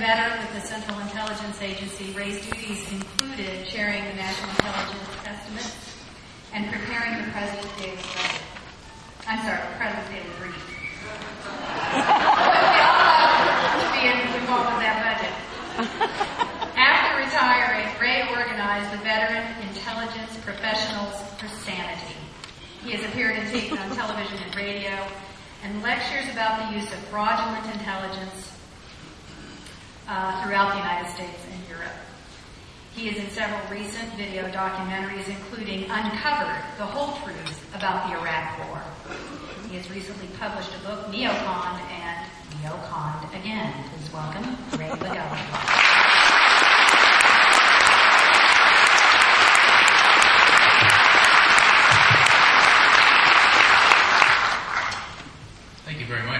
veteran with the Central Intelligence Agency, Ray's duties included chairing the National Intelligence Estimates and preparing the President's Daily Budget. The President's Daily Brief. To be involved with that budget. After retiring, Ray organized the Veteran Intelligence Professionals for Sanity. He has appeared in tapes on television and radio and lectures about the use of fraudulent intelligence throughout the United States and Europe. He is in several recent video documentaries, including Uncovered, the Whole Truth About the Iraq War. He has recently published a book, Neocon, and Neoconned Again. Please welcome Ray Legault. Thank you very much.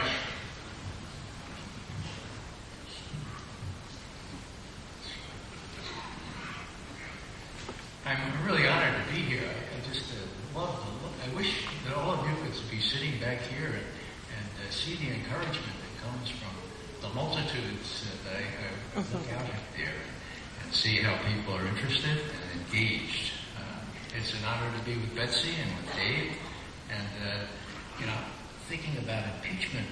I'm really honored to be here. I just love the look. I wish that all of you could be sitting back here and see the encouragement that comes from the multitudes that I look out at there and see how people are interested and engaged. It's an honor to be with Betsy and with Dave, and thinking about impeachment,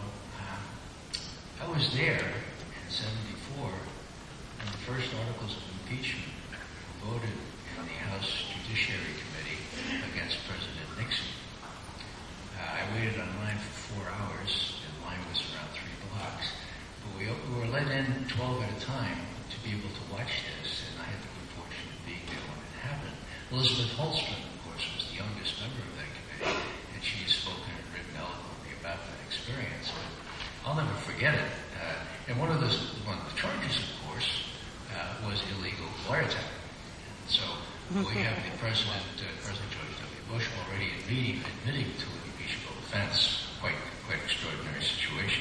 I was there in 1974 when the first articles of impeachment were voted in the House Judiciary Committee against President Nixon. I waited online for 4 hours, and the line was around 3 blocks. But we were let in 12 at a time to be able to watch this, and I had the good fortune of being there when it happened. Elizabeth Holtzman, of course, was the youngest member of that committee, and she has spoken and written eloquently about that experience. But I'll never forget it. And one of the charges, of course, was illegal wiretap. So we have the President George W. Bush, already admitting to an impeachable offense. Quite extraordinary situation.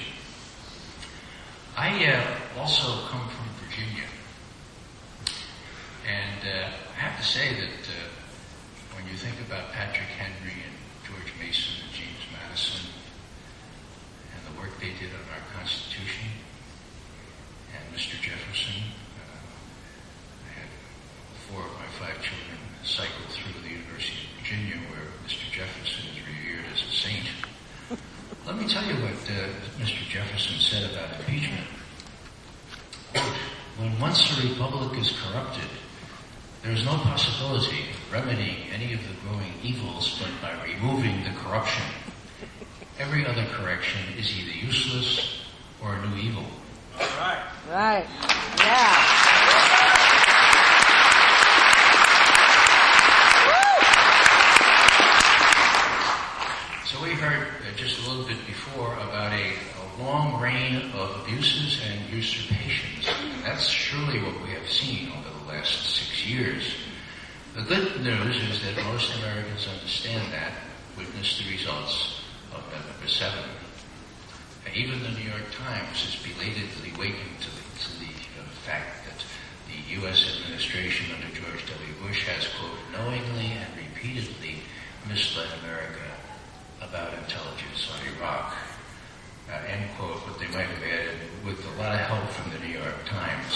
I also come from Virginia, and I have to say that when you think about Patrick Henry and George Mason and James Madison and the work they did on our Constitution, and Mr. Jefferson, I had 4 of my 5 children cycle through the University of Virginia, where Mr. Jefferson is revered as a saint. Let me tell you what Mr. Jefferson said about impeachment. Quote, "When once the republic is corrupted, there is no possibility of remedying any of the growing evils but by removing the corruption. Every other correction is either useless or a new evil." Right. Yeah. So we heard just a little bit before about a long reign of abuses and usurpations. And that's surely what we have seen over the last 6 years. The good news is that most Americans understand that, witness the results of November 7. And even the New York Times has belatedly wakened to the fact that the U.S. administration under George W. Bush has, quote, "knowingly and repeatedly misled America about intelligence on Iraq," end quote, what they might have added with a lot of help from the New York Times.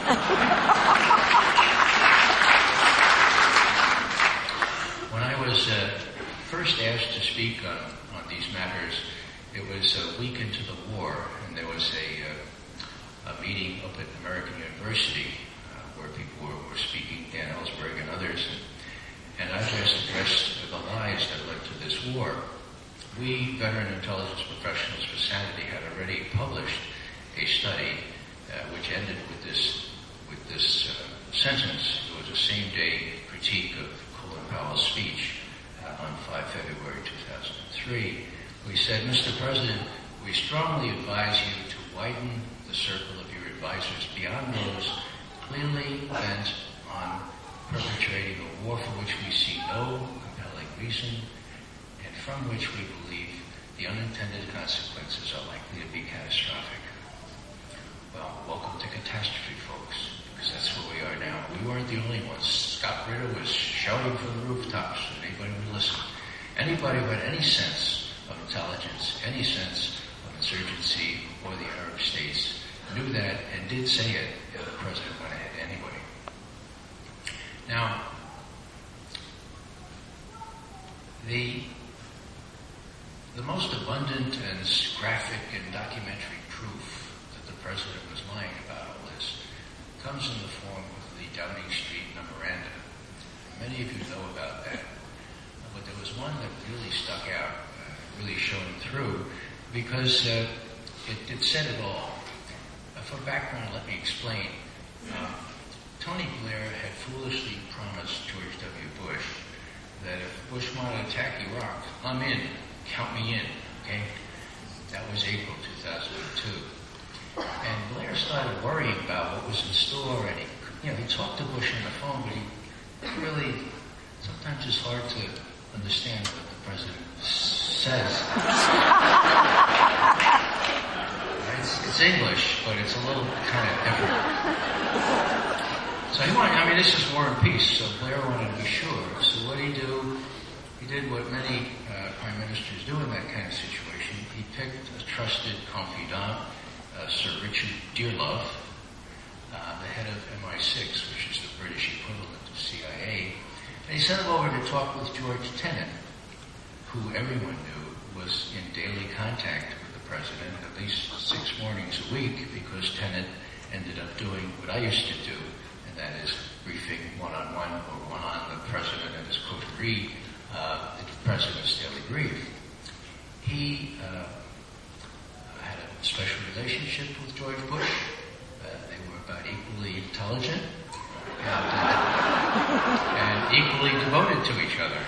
When I was first asked to speak on these matters, it was a week into the war, and there was a meeting up at American University where people were speaking, Dan Ellsberg and others, and I just addressed the lies that led to this war. We, Veteran Intelligence Professionals for Sanity, had already published a study which ended with this sentence. It was a same-day critique of Colin Powell's speech on 5 February 2003. We said, "Mr. President, we strongly advise you to widen the circle of your advisors beyond those clearly bent on perpetrating a war for which we see no compelling reason and from which we believe the unintended consequences are likely to be catastrophic." Well, welcome to catastrophe, folks, because that's where we are now. We weren't the only ones. Scott Ritter was shouting from the rooftops, and anybody would listen. Anybody who had any sense of intelligence, any sense of insurgency or the Arab states knew that and did say it, the president went ahead anyway. Now, the most abundant and graphic and documentary proof that the president was lying about all this comes in the form of the Downing Street memoranda. Many of you know about that, but there was one that really stuck out, really shone through, because it said it all. For background, let me explain. Tony Blair had foolishly promised George W. Bush that if Bush wanted to attack Iraq, I'm in. Count me in. Okay? That was April 2002. And Blair started worrying about what was in store, and he talked to Bush on the phone, but he really, sometimes it's hard to understand what the president says. It's English, but it's a little kind of different. So this is War and Peace, so Blair wanted to be sure. So what did he do? He did what many prime ministers do in that kind of situation. He picked a trusted confidant, Sir Richard Dearlove, the head of MI6, which is the British equivalent of CIA, and he sent him over to talk with George Tenet, who everyone knew was in daily contact with the president at least 6 mornings a week, because Tenet ended up doing what I used to do, and that is briefing one-on-one or one-on the president and his coterie, the president's daily brief. He had a special relationship with George Bush. They were about equally intelligent and equally devoted to each other.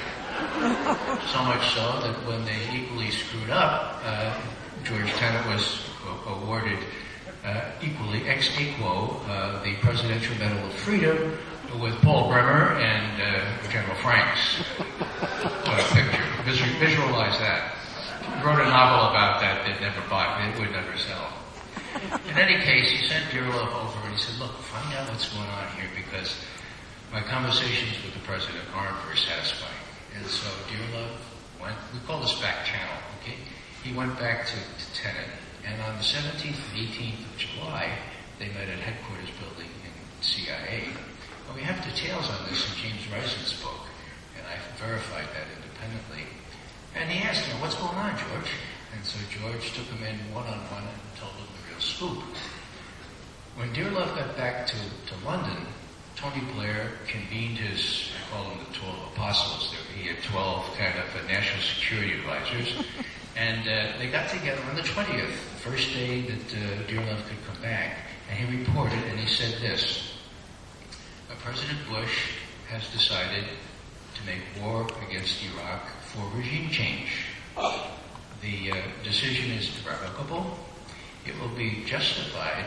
So much so that when they equally screwed up, George Tenet was awarded equally ex aequo the Presidential Medal of Freedom with Paul Bremer and General Franks. What a picture. Visualize that. He wrote a novel about that that would never sell. In any case, he sent Dearlove over and he said, look, find out what's going on here, because my conversations with the president aren't very satisfying. And so Dearlove went, we call this back channel, okay? He went back to Tenet, and on the 17th and 18th of July, they met at headquarters building in CIA. Well, we have details on this in James Rison's book, and I verified that independently. And he asked him, what's going on, George? And so George took him in one-on-one and told him the real scoop. When Dearlove got back to London, Tony Blair convened his, I call them the 12 apostles. He had 12 kind of national security advisors. And they got together on the 20th, the first day that Dearlove could come back. And he reported, and he said this: President Bush has decided to make war against Iraq for regime change. The decision is irrevocable. It will be justified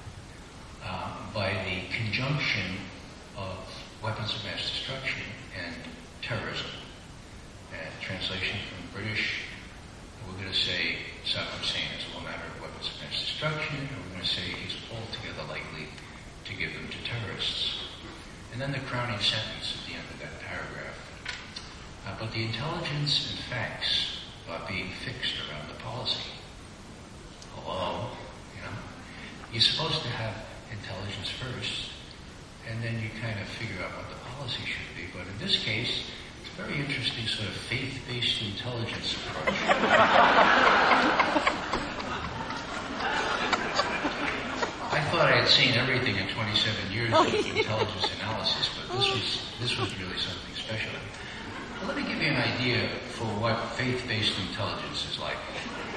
by the conjunction of weapons of mass destruction and terrorism. Translation from British, we're going to say Saddam Hussein is a matter of weapons of mass destruction, and we're going to say he's altogether likely to give them to terrorists. And then the crowning sentence at the end of that paragraph. But the intelligence and facts are being fixed around the policy. Hello? You're supposed to have intelligence first, and then you kind of figure out what the policy should be. But in this case, it's a very interesting sort of faith-based intelligence approach. I thought I had seen everything in 27 years of intelligence analysis, but this was really something special. Well, let me give you an idea for what faith-based intelligence is like.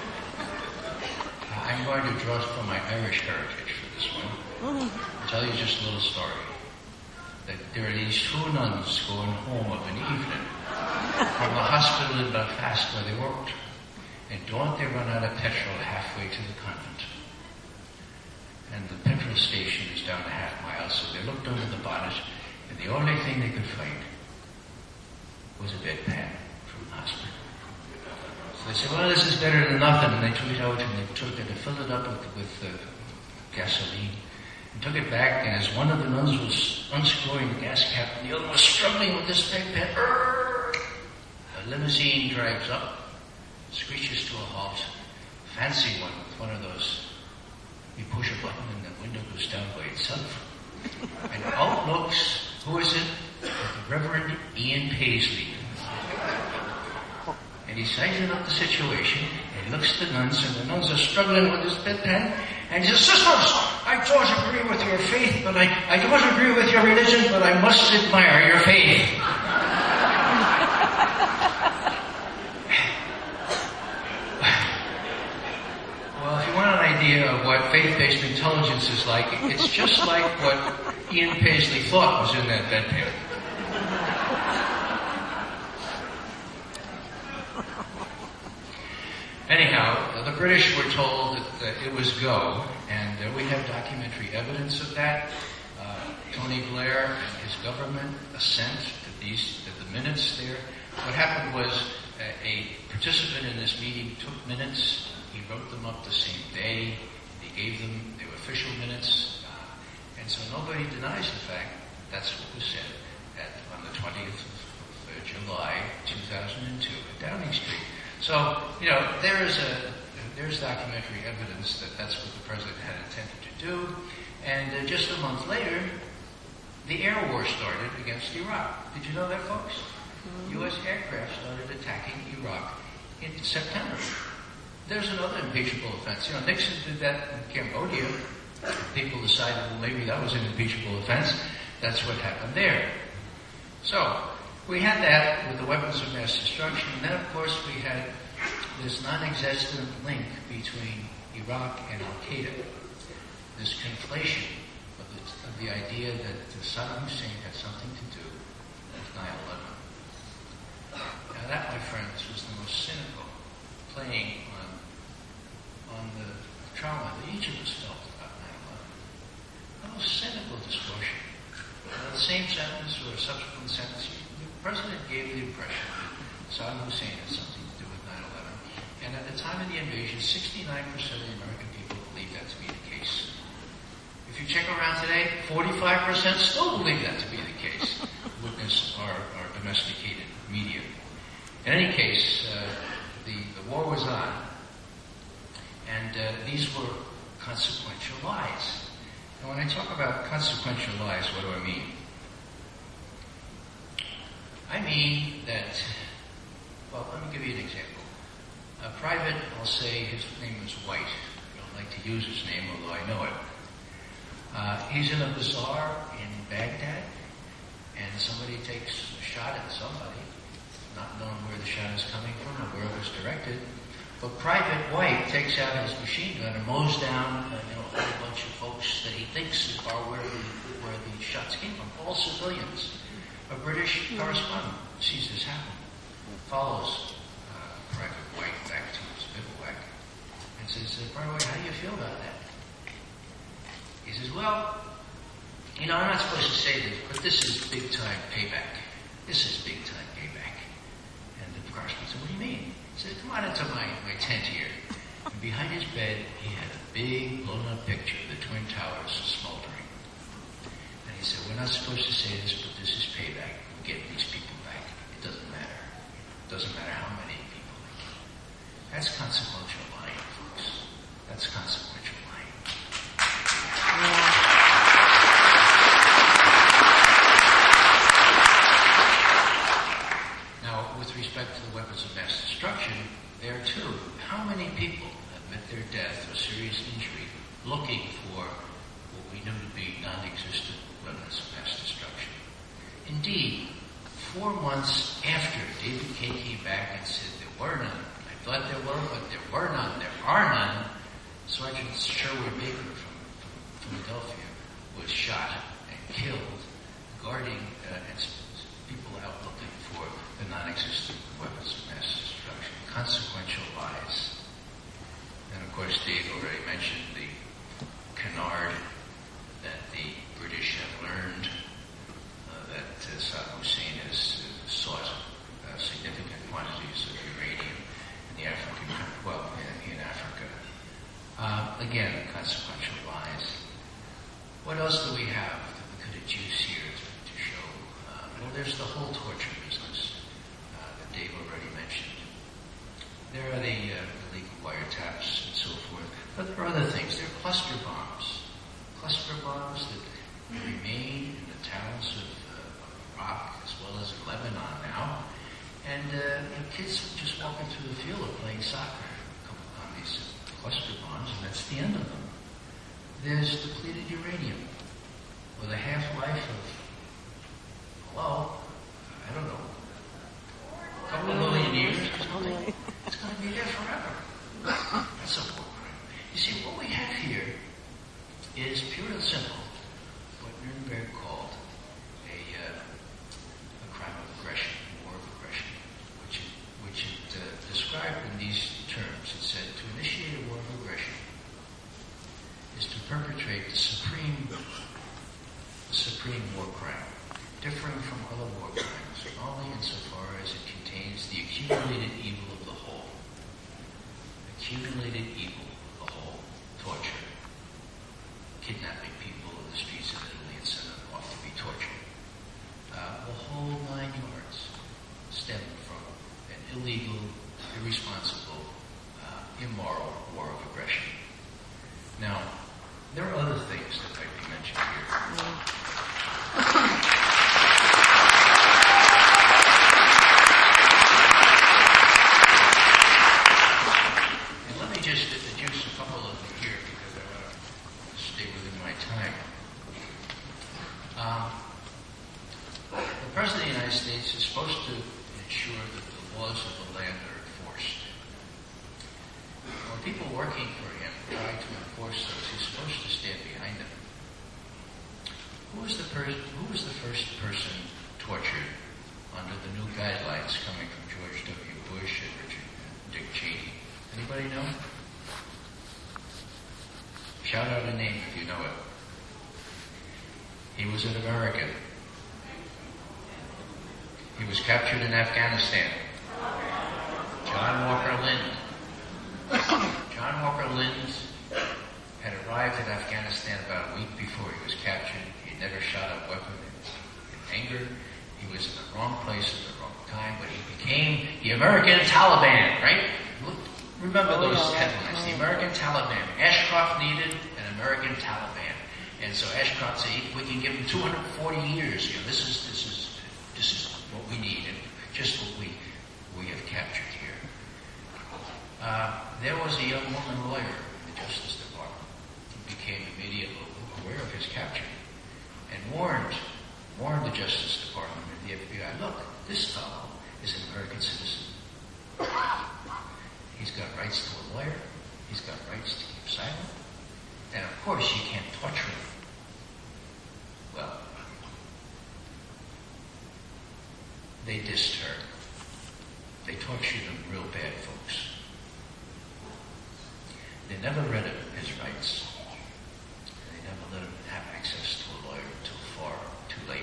I'm going to draw from my Irish heritage for this one. I'll tell you just a little story. That there are these 2 nuns going home of an evening from the hospital in Belfast where they worked. And don't they run out of petrol halfway to the convent? And the petrol station is down a half mile, so they looked under the bonnet, and the only thing they could find was a bedpan from the hospital. So they said, well, this is better than nothing, and they took it out and they filled it up with gasoline, and took it back, and as one of the nuns was unscrewing the gas cap, and the other was struggling with this bedpan, a limousine drives up, screeches to a halt, fancy one with one of those, you push a button and was down by itself. And out looks, who is it? The Reverend Ian Paisley. And he's sizing up the situation, and he looks at the nuns, and the nuns are struggling with his bedpan, and he says, "Sisters, I don't agree with your faith, but I don't agree with your religion, but I must admire your faith." Well, if you want an idea of what faith-based intelligence is like, it's just like what Ian Paisley thought was in that bedpan. Anyhow, the British were told that it was go, and we have documentary evidence of that. Tony Blair and his government assent to the minutes there. What happened was a participant in this meeting took minutes. He wrote them up the same day. He gave them their official minutes. And so nobody denies the fact that's what was said on the 20th of July, 2002 at Downing Street. So, there's documentary evidence that that's what the president had intended to do. And just a month later, the air war started against Iraq. Did you know that, folks? U.S. aircraft started attacking Iraq in September. There's another impeachable offense. Nixon did that in Cambodia. People decided, well, maybe that was an impeachable offense. That's what happened there. So, we had that with the weapons of mass destruction, and then, of course, we had this non-existent link between Iraq and Al-Qaeda, this conflation of the idea that Saddam Hussein had something to do with 9/11. Now that, my friends, was the most cynical playing on the trauma that each of us felt about 9/11. The most cynical distortion. The same sentence or a subsequent sentence, the president gave the impression that Saddam Hussein had something to do with 9/11. And at the time of the invasion, 69% of the American people believed that to be the case. If you check around today, 45% still believe that to be the case. Witness our domesticated media. In any case, the war was on, and these were consequential lies. And when I talk about consequential lies, what do I mean? I mean that, well, let me give you an example. A private, I'll say his name is White. I don't like to use his name, although I know it. He's in a bazaar in Baghdad, and somebody takes a shot at somebody, not knowing where the shot is coming from or where it was directed. But Private White takes out his machine gun and mows down a whole bunch of folks that he thinks are where the shots came from, all civilians. A British correspondent sees this happen, follows Private White back to his bivouac, and says, "Private White, how do you feel about that?" He says, "Well, I'm not supposed to say this, but this is big-time payback. This is big-time payback." And the correspondent said, "What do you mean?" He said, "Come on into my tent here." And behind his bed, he had a big, blown-up picture of the Twin Towers smoldering. And he said, "We're not supposed to say this, but this is payback. We're getting these people back. It doesn't matter. It doesn't matter how many people they kill." That's consequential lying, folks. That's consequential lying. Now, with respect to the weapons of mass destruction, there too, how many people have met their death or serious injury looking for what we knew to be non-existent weapons of mass destruction? Indeed, 4 months after David Kay came back and said there were none, I thought there were, but there were none, there are none, Sergeant Sherwood Baker from Philadelphia was shot and killed guarding people out looking for the non-existent weapons of mass destruction. Consequential lies. And of course, Dave already mentioned the canard that the British have learned that Saddam Hussein has sought significant quantities of uranium in the African, in Africa. Again, consequential lies. What else do we have that we could adduce here to show? Well, there's the whole torture business that Dave already mentioned. There are the illegal wiretaps and so forth. But there are other things. There are cluster bombs. Cluster And kids just walking through the field are playing soccer on these cluster bombs, and that's the end of them. There's depleted uranium with a half-life of, I don't know, a couple of million years. It's going to be there forever. That's a war crime. You see, what we have here is pure and simple what Nuremberg called a crime of aggression, war of aggression, which it described in these terms. It said to initiate a war of aggression is to perpetrate the supreme war crime, differing from other war crimes only insofar as it contains the accumulated evil of the whole. Accumulated evil of the whole. Torture. Kidnapping people in the streets of Italy and sending them off to be tortured. The whole 9 yards stemmed from an illegal, irresponsible, immoral war of aggression. Now, there are other things that might be mentioned here. And let me just introduce a couple of them here because I want to stay within my time. The President of the United States is supposed to ensure that the laws of the land are enforced. When people working for him try to enforce those, he's supposed to stand behind them. Who was the first person tortured under the new guidelines coming from George W. Bush and Dick Cheney? Anybody know? Shout out a name if you know it. He was an American. He was captured in Afghanistan. John Walker Lind. John Walker Lind had arrived in Afghanistan about a week before he was captured. He never shot a weapon in anger. He was in the wrong place at the wrong time, but he became the American Taliban, right? Remember those headlines, the American Taliban. Ashcroft needed an American Taliban. And so Ashcroft said, we can give him 240 years. This is what we need, and just what we have captured here. There was a young woman lawyer in the Justice Department who became immediately aware of his capture and warned the Justice Department and the FBI, look, this fellow is an American citizen. He's got rights to a lawyer. He's got rights to keep silent. And of course, you can't torture him. Well, they dissed her. They tortured him real bad, folks. They never read him his rights. They never let him have access to a lawyer until far too late.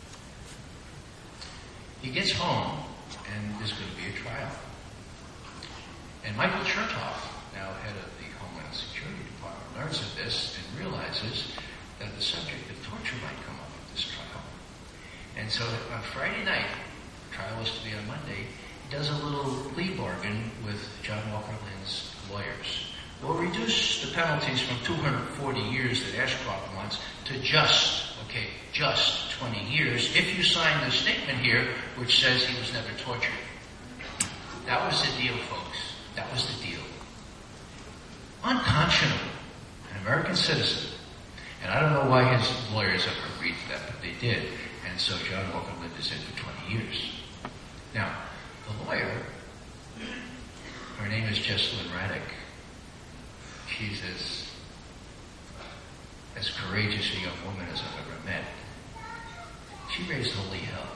He gets home, and there's going to be a trial. And Michael Chertoff, now head of the Homeland Security Department, learns of this and realizes that the subject of torture might come up at this trial. And so on Friday night, the trial was to be on Monday, he does a little plea bargain with John Walker Lind's lawyers. We'll reduce the penalties from 240 years that Ashcroft wants to just 20 years if you sign the statement here which says he was never tortured. That was the deal, folks. That was the deal. Unconscionable. An American citizen. And I don't know why his lawyers ever agreed to that, but they did. And so John Walker Lind is in for 20 years. Now, the lawyer, her name is Jessalyn Raddick. She's as courageous a young woman as I've ever met. She raised holy hell.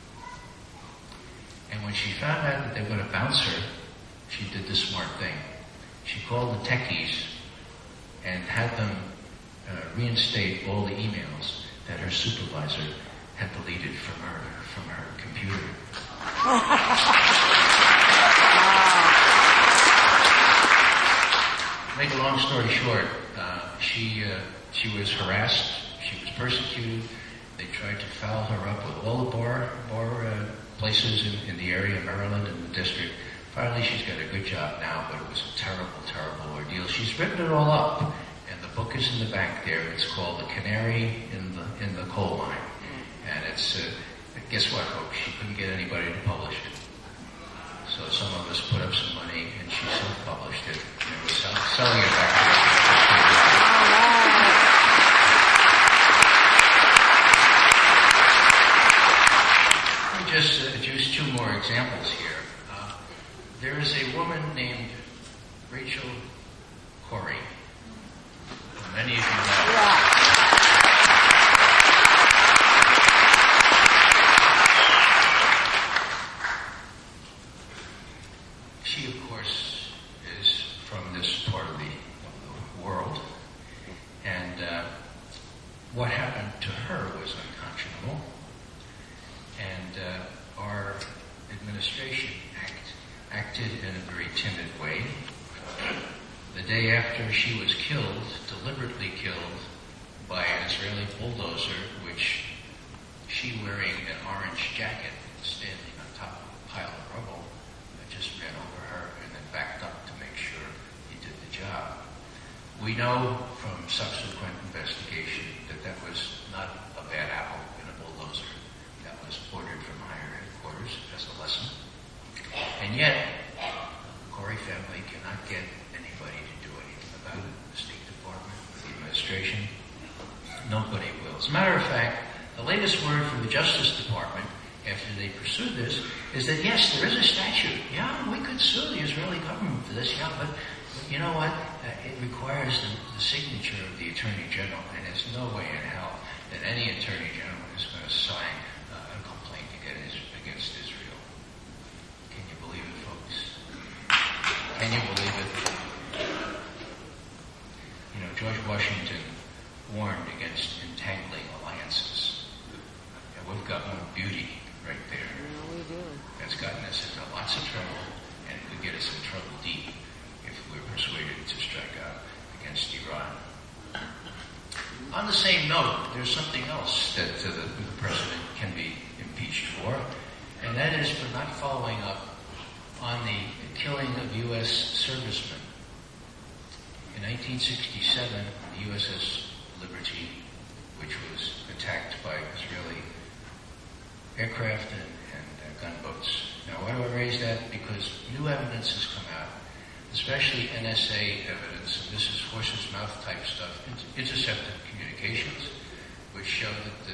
And when she found out that they were going to bounce her, she did the smart thing. She called the techies and had them reinstate all the emails that her supervisor had deleted from her computer. Make a long story short, she was harassed, she was persecuted. They tried to foul her up with all the bar places in the area, Maryland and the district. Finally, she's got a good job now, but it was a terrible, terrible ordeal. She's written it all up, and the book is in the back there. It's called The Canary in the Coal Mine. And it's, guess what, folks? She couldn't get anybody to publish it. So some of us put up some money, and she self-published it, and we're selling it back to us. Let me just adduce two more examples here. There is a woman named Rachel Corrie. Many of you know. Yeah. She, of course, is from this part of the world. And what happened to her was unconscionable. And our administration acted in a very timid way. The day after she was killed, deliberately killed, by an Israeli bulldozer, which she, wearing an orange jacket, standing on top of a pile of rubble, just ran over her and then backed up to make sure he did the job. We know from subsequent investigation that that was not a bad apple in a bulldozer. That was ordered from higher headquarters as a lesson. And yet, the Corrie family cannot get anybody to do anything about it. The State Department, the administration, nobody will. As a matter of fact, the latest word from the Justice Department, after they pursued this, is that yes, there is a statute. Yeah, we could sue the Israeli government for this, yeah, but you know what? It requires the signature of the Attorney General, and there's no way in hell that any Attorney General is going to sign a complaint against Israel. Can you believe it, folks? Can you believe it? You know, George Washington warned against entangling alliances. And we've got more beauty right there. Yeah, we do. That's gotten us into lots of trouble, and it could get us in trouble deep if we're persuaded to strike out against Iran. On the same note, there's something else that the president can be impeached for, and that is for not following up on the killing of U.S. servicemen. In 1967, the USS Liberty, which was attacked by Israeli aircraft and gunboats. Now, why do I raise that? Because new evidence has come out, especially NSA evidence, and this is horse's mouth type stuff, intercepted communications, which show that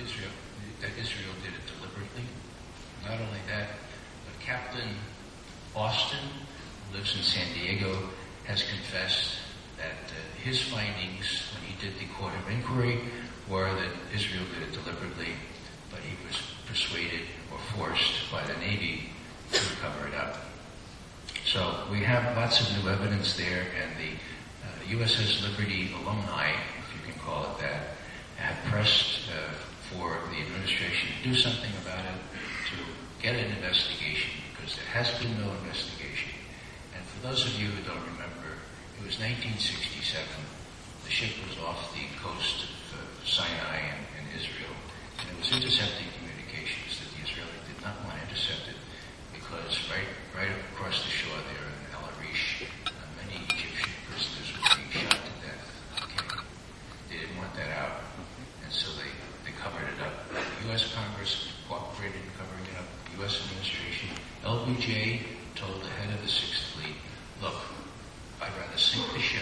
Israel did it deliberately. Not only that, but Captain Austin, who lives in San Diego, has confessed that his findings when he did the court of inquiry were that Israel did it deliberately, but he was persuaded or forced by the Navy to cover it up. So we have lots of new evidence there, and the USS Liberty alumni, if you can call it that, have pressed for the administration to do something about it, to get an investigation, because there has been no investigation. And for those of you who don't remember, it was 1967. The ship was off the coast of Sinai in Israel, and it was intercepting communications that the Israelis did not want intercepted, because right across the shore there in El Arish, many Egyptian prisoners were being shot to death. Okay? They didn't want that out, and so they covered it up. The U.S. Congress cooperated in covering it up. The U.S. administration, LBJ told the head of the Sixth Fleet, look, I'd rather sink the ship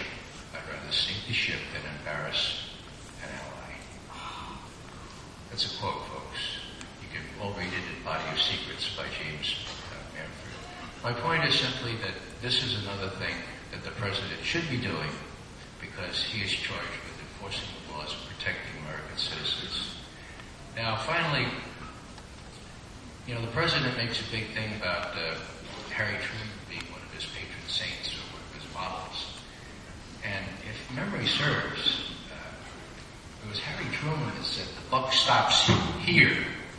than embarrass an ally. That's a quote, folks. You can all read it in Body of Secrets by James Manford. My point is simply that this is another thing that the president should be doing, because he is charged with enforcing the laws and protecting American citizens. Now, finally, you know, the president makes a big thing about Harry Truman being one of his patron saints or one of his models. And if memory serves, it was Harry Truman that said, the buck stops here.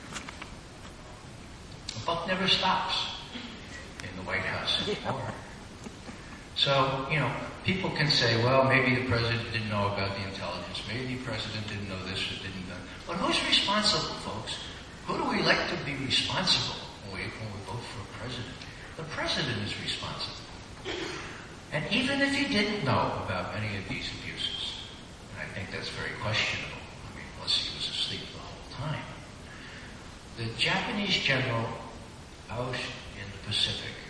The buck never stops in the White House anymore. So, you know, people can say, well, maybe the president didn't know about the intelligence. Maybe the president didn't know this or didn't know. But who's responsible, folks? Who do we elect to be responsible when we vote for a president? The president is responsible. And even if he didn't know about any of these abuses, and I think that's very questionable, I mean, unless he was asleep the whole time, the Japanese general out in the Pacific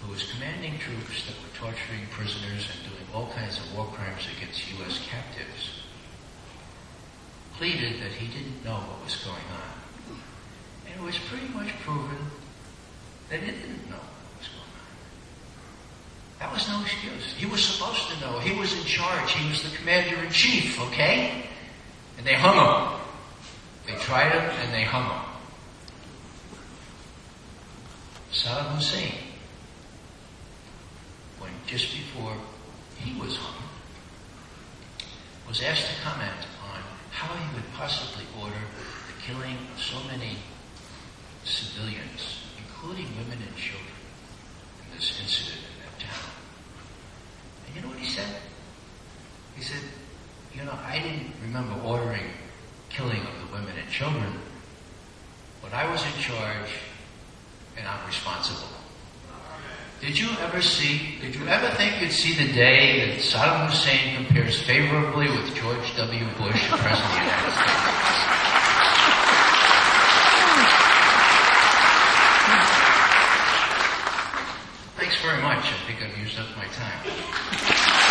who was commanding troops that were torturing prisoners and doing all kinds of war crimes against U.S. captives, pleaded that he didn't know what was going on. And it was pretty much proven that he didn't know what was going on. That was no excuse. He was supposed to know. He was in charge. He was the commander-in-chief, okay? And they hung him. They tried him and they hung him. Saddam Hussein, when just before he was hung, was asked to comment on how he would possibly order the killing of so many civilians, including women and children, in this incident in that town. And you know what he said? He said, I didn't remember ordering killing of the women and children, but I was in charge and I'm responsible. Did you ever think you'd see the day that Saddam Hussein compares favorably with George W. Bush, the President of the United States? Thanks very much. I think I've used up my time.